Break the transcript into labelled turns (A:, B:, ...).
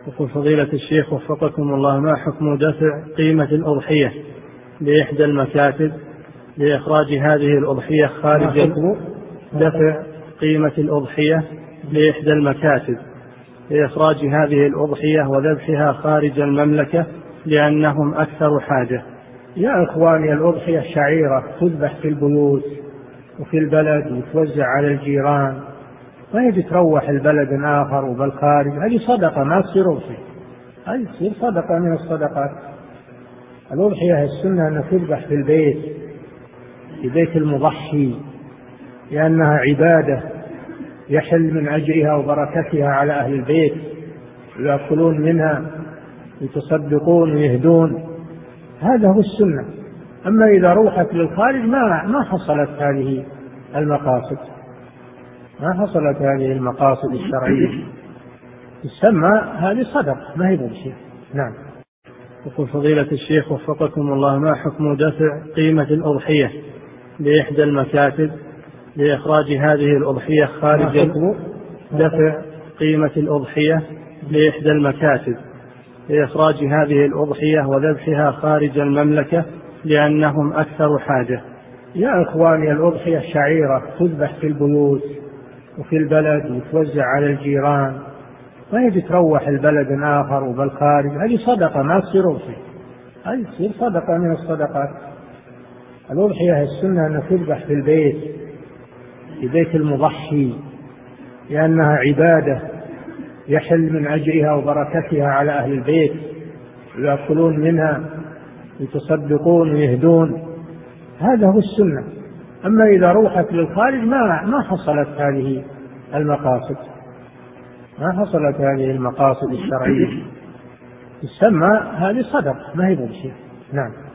A: يقول فضيلة الشيخ وفقكم الله، ما حكم دفع قيمة الأضحية لإحدى المكاتب لإخراج هذه الأضحية خارج دفع قيمة الأضحية لإحدى المكاتب لإخراج هذه الأضحية وذبحها خارج المملكة لأنهم أكثر حاجة؟
B: يا إخواني، الأضحية شعيرة تذبح في البيوت وفي البلد وتوزع على الجيران، ما يجي تروح البلد آخر وبالخارج. هذه صدقة، ما تصير أضحية، هذه تصير صدقة من الصدقات. الأضحية السنة أن تذبح في البيت، في بيت المضحي، لأنها عبادة يحل من أجرها وبركتها على أهل البيت، يأكلون منها يتصدقون ويهدون. هذا هو السنة. أما إذا روحت للخارج ما حصلت هذه المقاصد، ما حصلت هذه المقاصد الشرعية، تسمى هذه صدقة ما هي بشيء. نعم.
A: يقول فضيلة الشيخ وفقكم الله، ما حكم دفع قيمة الأضحية لإحدى المكاتب لإخراج هذه الأضحية خارج دفع قيمة الأضحية لإحدى المكاتب لإخراج هذه الأضحية وذبحها خارج المملكة لأنهم أكثر حاجة؟
B: يا إخواني، الأضحية شعيرة تذبح في البيوت وفي البلد وتوزع على الجيران، ما يجي تروح البلد آخر وبالخارج. هذه صدقة، ما تصير أضحية، هذه تصير صدقة من الصدقات. الأضحية السنة أن تذبح في البيت، في بيت المضحي، لأنها عبادة يحل من أجرها وبركتها على أهل البيت، يأكلون منها يتصدقون ويهدون. هذا هو السنة. أما إذا روحت للخارج ما حصلت هذه المقاصد، ما حصلت هذه المقاصد الشرعية، تسمى هذه صدقة ما هي بشيء. نعم.